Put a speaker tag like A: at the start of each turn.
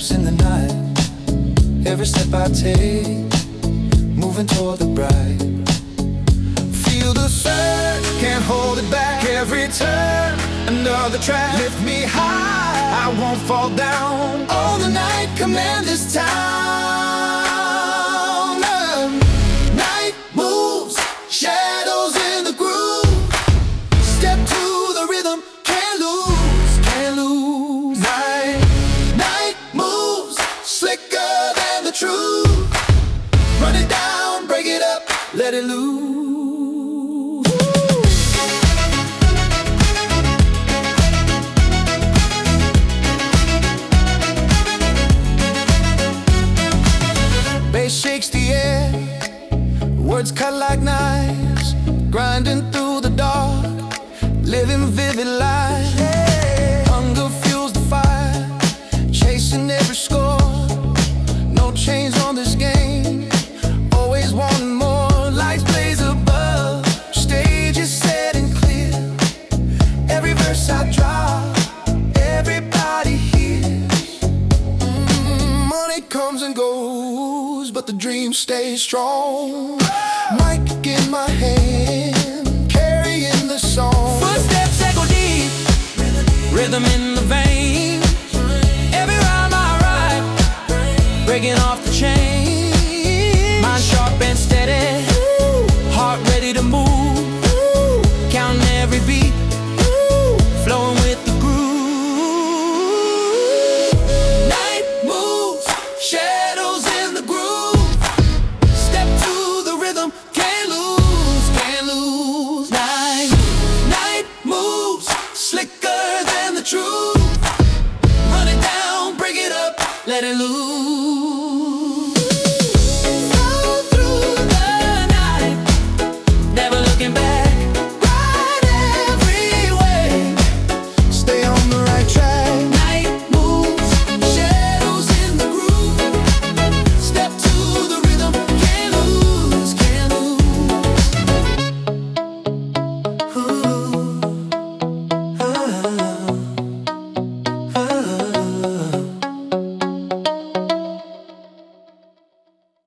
A: steps in the night. Every step I take, moving toward the bright. Feel the surge, can't hold it back. Every turn, another track. Lift me high, I won't fall down. All the night, command this town. Night moves, shadows in the groove. Step to the rhythm, can't lose, can't lose. Night moves, slicker than the truth. Run it down, break it up, let it loose. Bass shakes the air, words cut like knives, grinding through the dark, living vivid lives. Hunger fuels the fire, chasing every score. No chains on this game, always wanting more. Lights blaze above, stage is set and clear. Every verse I drop, everybody hears. Money comes and goes, but the dream stays strong. Mic in my hand, carrying the song.
B: Footsteps echo deep, rhythm in the vein. Every rhyme I write, breaking off the chain. Mind sharp and steady, heart ready to move. Counting every beat, flowing with the groove.
A: Night moves, shadows in the groove. Step to the rhythm, can't lose, can't lose. Night moves, slicker than the truth. Run it down, break it up, let it loose.